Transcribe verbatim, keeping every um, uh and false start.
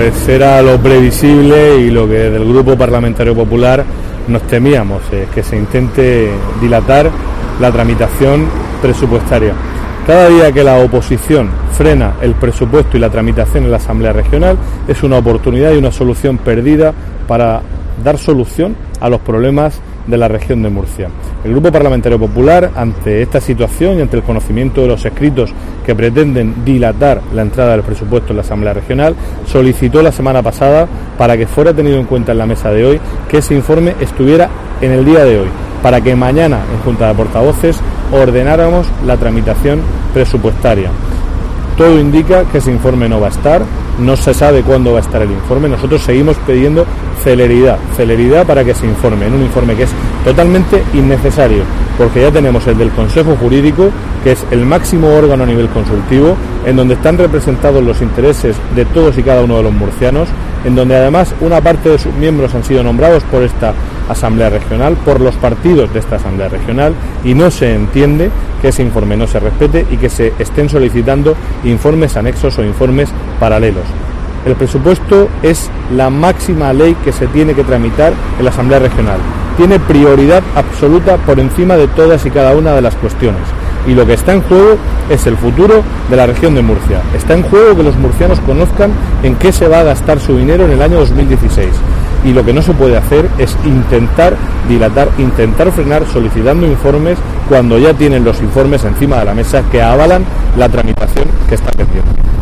Pues era lo previsible y lo que desde el Grupo Parlamentario Popular nos temíamos, eh, que se intente dilatar la tramitación presupuestaria. Cada día que la oposición frena el presupuesto y la tramitación en la Asamblea Regional es una oportunidad y una solución perdida para dar solución a los problemas de la región de Murcia. El Grupo Parlamentario Popular, ante esta situación y ante el conocimiento de los escritos que pretenden dilatar la entrada del presupuesto en la Asamblea Regional, solicitó la semana pasada, para que fuera tenido en cuenta en la mesa de hoy, que ese informe estuviera en el día de hoy, para que mañana en Junta de Portavoces ordenáramos la tramitación presupuestaria. Todo indica que ese informe no va a estar, no se sabe cuándo va a estar el informe. Nosotros seguimos pidiendo celeridad, celeridad para que se informe, en un informe que es totalmente innecesario, porque ya tenemos el del Consejo Jurídico, que es el máximo órgano a nivel consultivo, en donde están representados los intereses de todos y cada uno de los murcianos, en donde además una parte de sus miembros han sido nombrados por esta Asamblea Regional, por los partidos de esta Asamblea Regional, y no se entiende que ese informe no se respete y que se estén solicitando informes anexos o informes paralelos. El presupuesto es la máxima ley que se tiene que tramitar en la Asamblea Regional. Tiene prioridad absoluta por encima de todas y cada una de las cuestiones. Y lo que está en juego es el futuro de la región de Murcia. Está en juego que los murcianos conozcan en qué se va a gastar su dinero en el año dos mil dieciséis. Y lo que no se puede hacer es intentar dilatar, intentar frenar solicitando informes cuando ya tienen los informes encima de la mesa que avalan la tramitación que está pendiente.